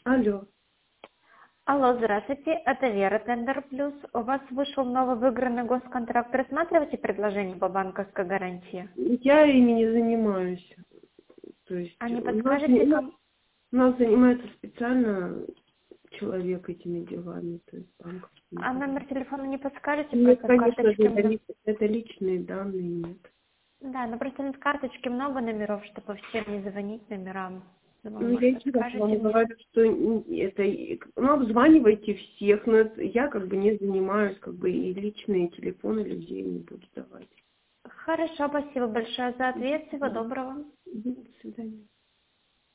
Алло. Алло, здравствуйте, это Вера Тендер Плюс. У вас вышел новый выигранный госконтракт. Рассматриваете предложение по банковской гарантии? Я ими не занимаюсь. То есть А не у нас, подскажете, кому? у нас занимается специально человек этими делами, то есть банковскими А делами. номер телефона не подскажете? Нет, Просто в конечно же, карточке это, много. это личные данные, нет. Да, но просто на карточке много номеров, чтобы всем не звонить номерам. Думаю, Ну, я может, еще раз подскажете вам мне? говорю, что это, ну, обзванивайте всех, но я как бы не занимаюсь, как бы и личные телефоны людей не буду давать. Хорошо, спасибо большое за ответ. Всего доброго. До свидания.